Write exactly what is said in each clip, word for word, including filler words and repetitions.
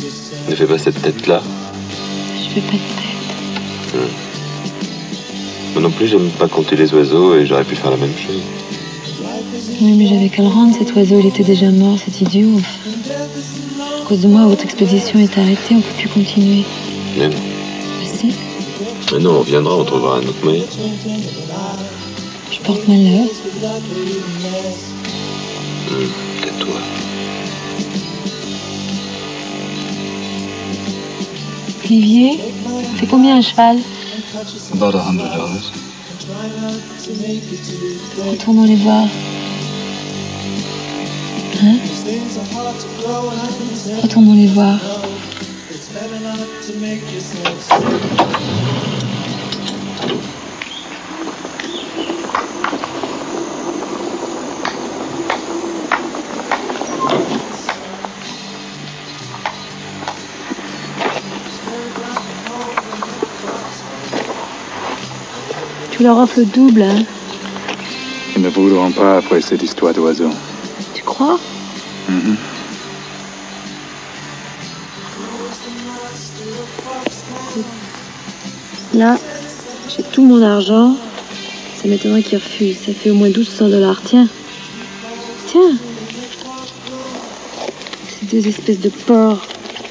Ne fais pas cette tête-là. Je fais pas de tête. Hum. Moi non plus, j'aime pas compter les oiseaux et j'aurais pu faire la même chose. Oui, mais j'avais qu'à le rendre, cet oiseau, il était déjà mort, cet idiot. À cause de moi, votre expédition est arrêtée, on ne peut plus continuer. Mais non. Je sais. Mais non, on reviendra, on trouvera un autre moyen. Je porte malheur. Hum, tais-toi. Olivier, c'est combien un cheval? About a hundred dollars. Retournons les voir. Hein? Retournons les voir. Tu leur offres le double, hein? Ils ne voudront pas après cette histoire d'oiseau. Tu crois? Mm-hmm. Là, j'ai tout mon argent. Ça m'étonnerait qu'ils refusent. Ça fait au moins douze cents dollars. Tiens. Tiens. Ces deux espèces de porcs.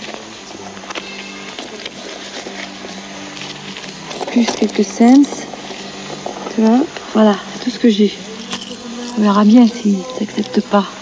Plus quelques cents. Tu vois? Voilà, c'est tout ce que j'ai. On verra bien s'ils n'acceptent pas.